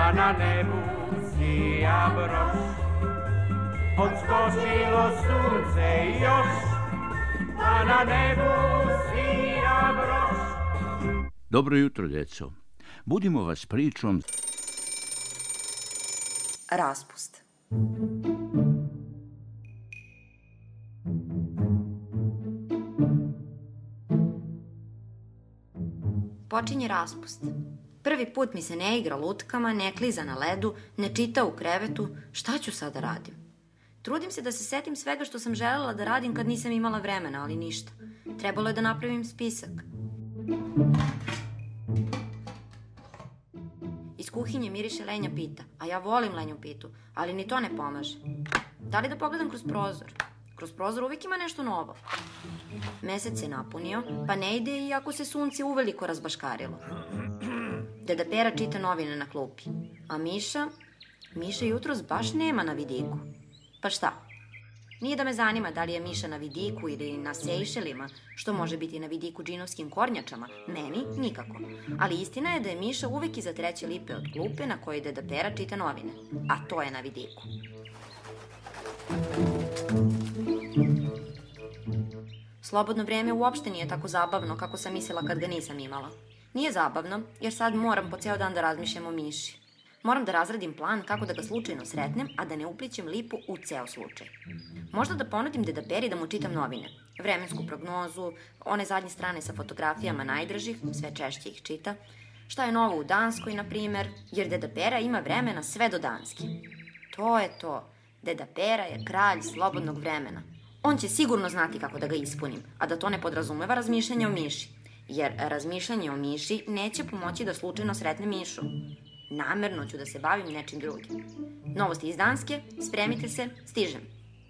a na nebu sija broš. Odskočilo sunce još, a na nebu sija broš. Dobro jutro, djeco. Budimo vas pričom. Raspust. Počinje raspust. Prvi put mi se ne igra lutkama, ne kliza na ledu, ne čita u krevetu. Šta ću sada radim? Trudim se da se setim svega što sam želela da radim kad nisam imala vremena, ali ništa. Trebalo je da napravim spisak. Iz kuhinje miriše lenja pita, a ja volim lenju pitu, ali ni to ne pomaže. Da li da pogledam kroz prozor? Kroz prozor uvijek ima nešto novo. Mesec se napunio, pa ne ide iako se sunce uveliko razbaškarilo. Deda Pera čita novine na klupi, a Miša jutros baš nema na vidiku. Pa šta? Nije da me zanima da li je Miša na vidiku ili na Sejšelima, što može biti na vidiku džinovskim kornjačama, meni nikako. Ali istina je da je Miša uvek iza 3. lipe od klupe na kojoj deda Pera čita novine, a to je na vidiku. Slobodno vreme uopšte nije tako zabavno kako sam mislila kad ga nisam imala. Nije zabavno, jer sad moram po ceo dan da razmišljam o Miši. Moram da razradim plan kako da ga slučajno sretnem, a da ne uplićem lipu u ceo slučaj. Možda da ponudim deda Peri da mu čitam novine, vremensku prognozu, one zadnje strane sa fotografijama najdražih, sve češće ih čita, šta je novo u Danskoj, na primer, jer deda Pera ima vremena sve do Danske. To je to. Deda Pera je kralj slobodnog vremena. On će sigurno znati kako da ga ispunim, a da to ne podrazumeva razmišljanje o Miši, jer razmišljanje o Miši neće pomoći da slučajno sretnem Mišu. Namerno ću da se bavim nečim drugim. Novosti iz Danske, spremite se, stižem.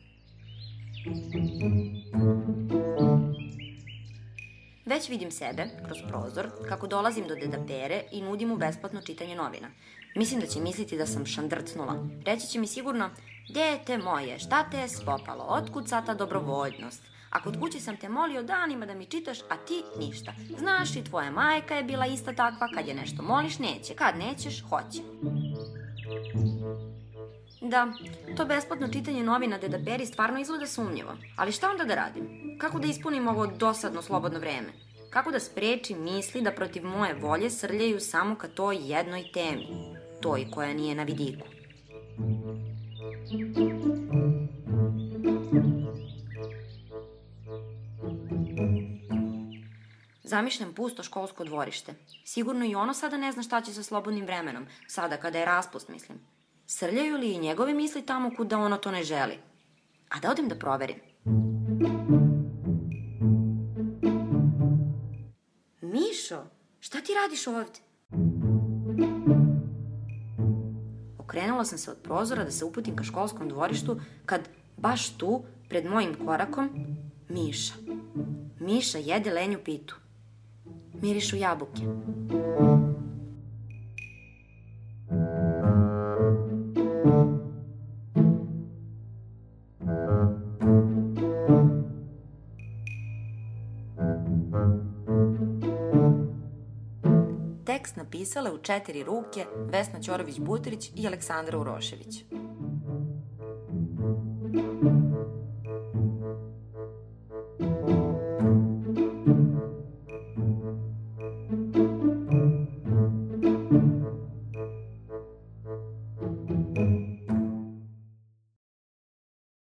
Već vidim sebe, kroz prozor, kako dolazim do deda Pere i nudim mu besplatno čitanje novina. Mislim da će misliti da sam šandrcnula. Reći će mi sigurno, dete moje, šta te je spopalo, otkud sad ta dobrovoljnost? A kod kuće sam te molio danima da mi čitaš, a ti ništa. Znaš, i tvoja majka je bila ista takva, kad je nešto moliš, neće. Kad nećeš, hoće. Da, to besplatno čitanje novina deda Peri stvarno izgleda sumnjivo. Ali šta onda da radim? Kako da ispunim ovo dosadno slobodno vreme? Kako da sprečim misli da protiv moje volje srljaju samo ka toj jednoj temi? Toj koja nije na vidiku. Zamišljam pusto školsko dvorište. Sigurno i ono sada ne zna šta će sa slobodnim vremenom, sada kada je raspust, mislim. Srljaju li i njegove misli tamo kuda ono to ne želi? A da odem da proverim. Mišo, šta ti radiš ovde? Okrenula sam se od prozora da se uputim ka školskom dvorištu, kad baš tu, pred mojim korakom, Miša. Miša jede lenju pitu. Mirišu jabuke. Tekst napisale u 4 ruke Vesna Ćorović-Butrić i Aleksandra Urošević.